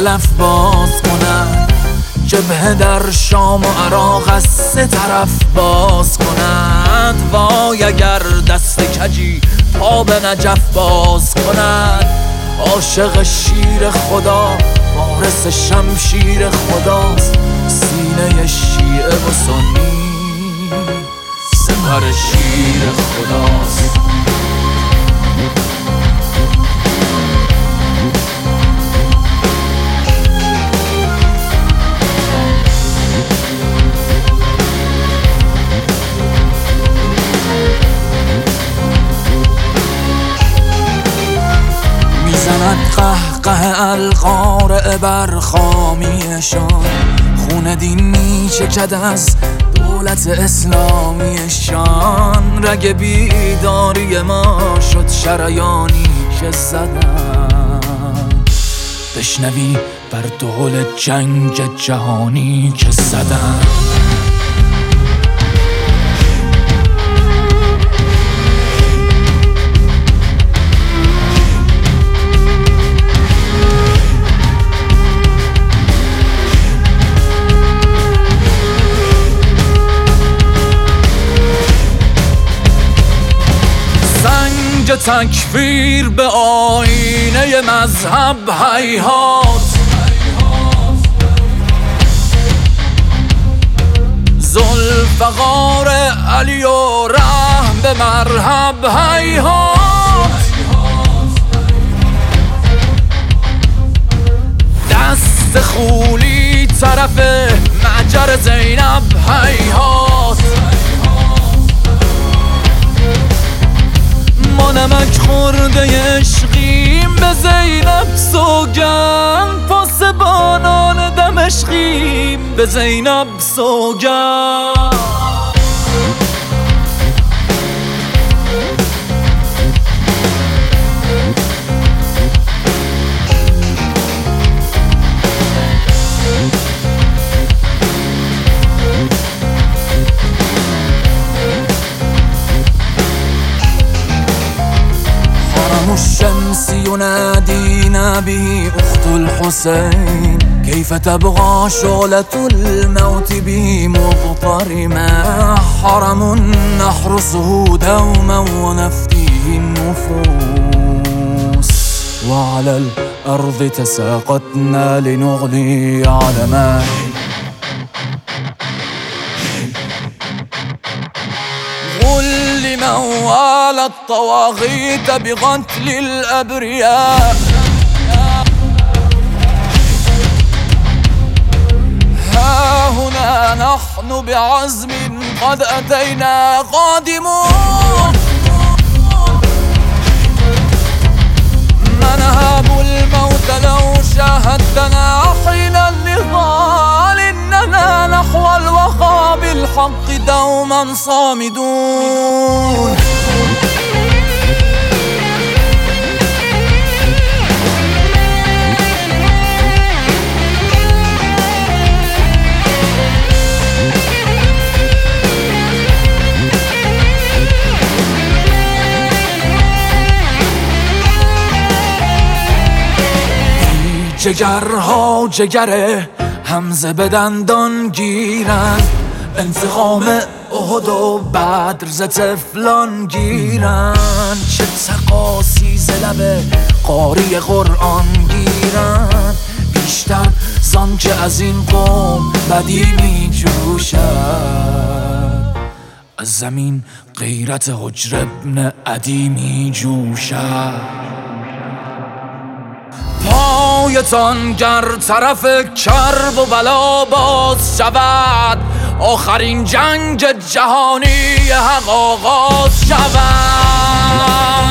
علف باز کند، جبهه در شام و عراق از سه طرف باز کند. وای اگر دست کجی پا به نجف باز کند. عاشق شیر خدا وارث شمشیر خداست، سینه شیعه و سنی سپر شیر خداست. میزند قهقه القارع بر خامیشان، خون دین میچکد از دولت اسلامیشان. رگ بیداری ما شد شریانی که زدن، بشنوی بر دول جنگ جهانی که زدن. تکفیر به آینه مذهب هیهات، ذوالفقار علی و رحم به مرحب هیهات. دست خولی طرف معجر زینب هیهات. ما نمک خورده عشقیم به زینب سوگند، پاسبانان دمشقیم به زینب سوگند. الشمس ينادينا به أخت الحسين، كيف تبغى شعلة الموت به مضطرما. حرم نحرسه دوما ونفديه النفوس، وعلى الأرض تساقطنا لنغلي علما. لمن والى الطواغيت بقتل الأبرياء، ها هنا نحن بعزم قد أتينا قادمون. ما نهاب الموت لو شاهدتنا حين النضال، إننا نحو الوفاء بالحق دوما صامدون. جگرها جگر حمزه به دندان گیرن، انتقام احد و بدر ز طفلان گیرن. چه تقاسی ز لب قاری قرآن گیرن، بیشتر زان که از این قوم بدی می جوشد. از زمین غیرت حجر ابن عدی می جوشد. پایتان گر طرف کرب و بلا باز شود، آخرین جنگ جهانی حق آغاز شود.